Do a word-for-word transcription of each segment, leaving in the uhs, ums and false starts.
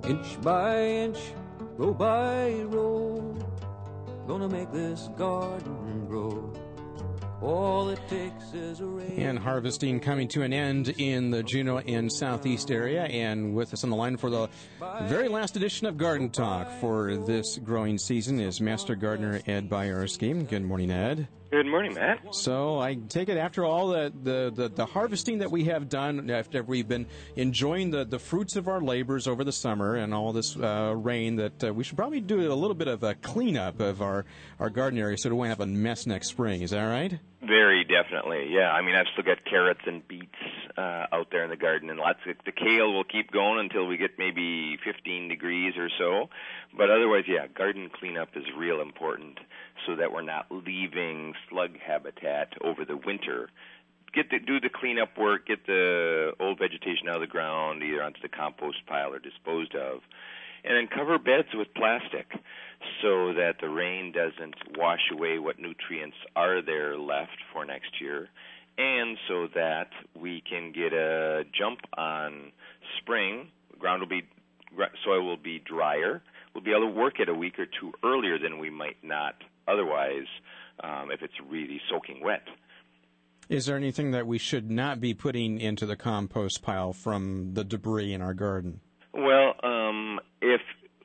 Inch by inch, row by row, gonna make this garden grow. All it takes is a rain. And harvesting coming to an end in the Juneau and Southeast area. And with us on the line for the very last edition of Garden Talk for this growing season is Master Gardener Ed Boyarsky. Good morning, Ed. Good morning, Matt. So I take it after all the, the, the, the harvesting that we have done, after we've been enjoying the, the fruits of our labors over the summer and all this uh, rain, that uh, we should probably do a little bit of a cleanup of our, our garden area so we won't have a mess next spring. Is that right? Very definitely, yeah. I mean, I've still got carrots and beets uh, out there in the garden, and lots of the kale will keep going until we get maybe fifteen degrees or so. But otherwise, yeah, garden cleanup is real important so that we're not leaving slug habitat over the winter. Get the, do the cleanup work, get the old vegetation out of the ground, either onto the compost pile or disposed of, and then cover beds with plastic so that the rain doesn't wash away what nutrients are there left for next year, and so that we can get a jump on spring. Ground will be, soil will be drier. We'll be able to work it a week or two earlier than we might not otherwise um, if it's really soaking wet. Is there anything that we should not be putting into the compost pile from the debris in our garden? Well, um, if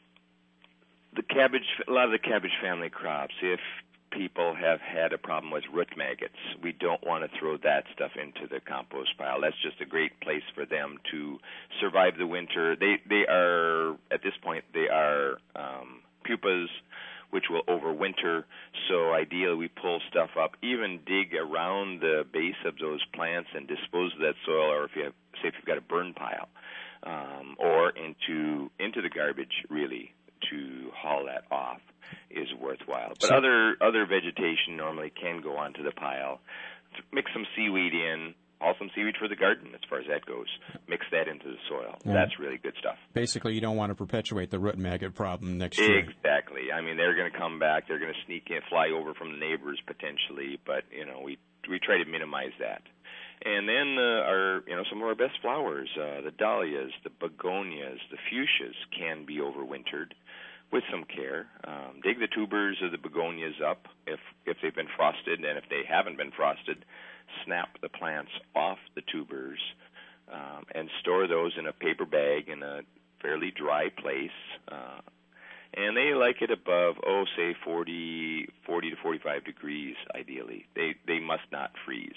the cabbage, a lot of the cabbage family crops, if people have had a problem with root maggots, we don't want to throw that stuff into the compost pile. That's just a great place for them to survive the winter. They they are, at this point, they are um, pupas, which will overwinter. So ideally we pull stuff up, even dig around the base of those plants and dispose of that soil, or if you have, say if you've got a burn pile, um, or into into the garbage, really, to haul that off is worthwhile. But so, other other vegetation normally can go onto the pile. Mix some seaweed in, haul some seaweed for the garden as far as that goes. Mix that into the soil. Yeah. That's really good stuff. Basically, you don't want to perpetuate the root maggot problem next year. Exactly. I mean, they're going to come back. They're going to sneak in, fly over from the neighbors potentially, but, you know, we we try to minimize that. And then uh, our, you know, some of our best flowers, uh, the dahlias, the begonias, the fuchsias can be overwintered with some care. Um, dig the tubers of the begonias up if if they've been frosted, and if they haven't been frosted, snap the plants off the tubers um, and store those in a paper bag in a fairly dry place. Uh, and they like it above, oh, say forty, forty to forty-five degrees, ideally. They they must not freeze.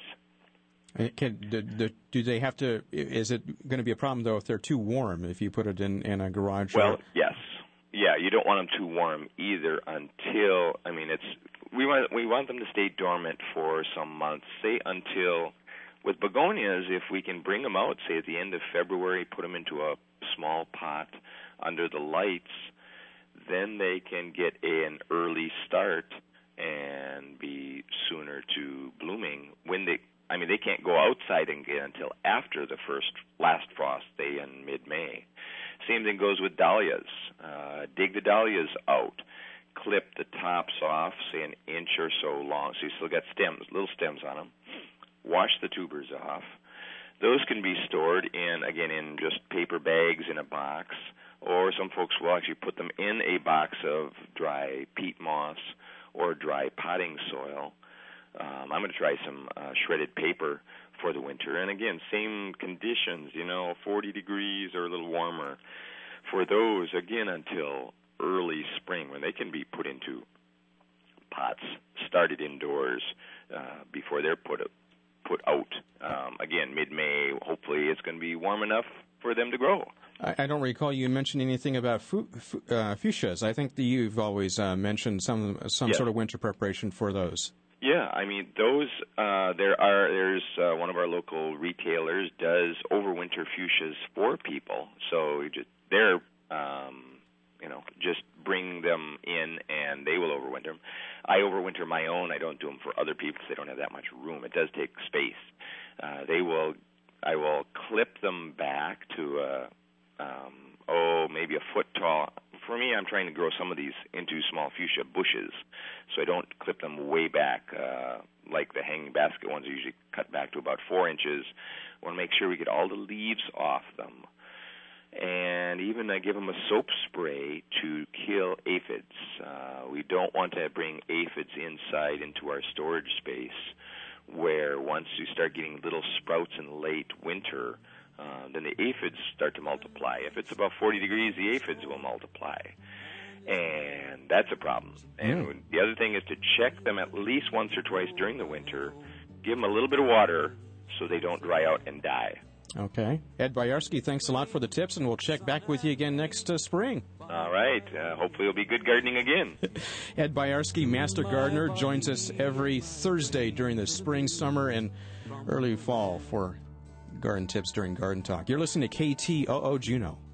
Can, do, do, do they have to, is it going to be a problem, though, if they're too warm, if you put it in, in a garage? Well, or? yes. Yeah, you don't want them too warm either until, I mean, it's, we want, we want them to stay dormant for some months, say until, with begonias, if we can bring them out, say at the end of February, put them into a small pot under the lights, then they can get an early start and be sooner to blooming. When they, I mean, they can't go outside again until after the first, last frost day in mid-May. Same thing goes with dahlias. Uh, dig the dahlias out. Clip the tops off, say an inch or so long, so you still got stems, little stems on them. Wash the tubers off. Those can be stored in, again, in just paper bags in a box, or some folks will actually put them in a box of dry peat moss or dry potting soil. Um, I'm going to try some uh, shredded paper for the winter. And again, same conditions, you know, forty degrees or a little warmer for those, again, until early spring when they can be put into pots, started indoors uh, before they're put put out. Um, again, mid-May, hopefully it's going to be warm enough for them to grow. I, I don't recall you mentioned anything about fu- fu- uh, fuchsias. I think that you've always uh, mentioned some some yes. sort of winter preparation for those. Yeah, I mean those. Uh, there are. There's uh, one of our local retailers does overwinter fuchsias for people. So you just they're um, you know just bring them in and they will overwinter them. I overwinter my own. I don't do them for other people because they don't have that much room. It does take space. Uh, they will. I will clip them back to a um, oh maybe a foot tall. For me, I'm trying to grow some of these into small fuchsia bushes, so I don't clip them way back uh, like the hanging basket ones are usually cut back to about four inches. I want to make sure we get all the leaves off them. And even I give them a soap spray to kill aphids. Uh, we don't want to bring aphids inside into our storage space, where once you start getting little sprouts in late winter, uh, then the aphids start to multiply. If it's about forty degrees, the aphids will multiply. And that's a problem. And mm. the other thing is to check them at least once or twice during the winter, give them a little bit of water so they don't dry out and die. Okay. Ed Boyarsky, thanks a lot for the tips, and we'll check back with you again next uh, spring. All right. Uh, hopefully it'll be good gardening again. Ed Boyarsky, Master Gardener, joins us every Thursday during the spring, summer, and early fall for garden tips during Garden Talk. You're listening to K T O O Juneau.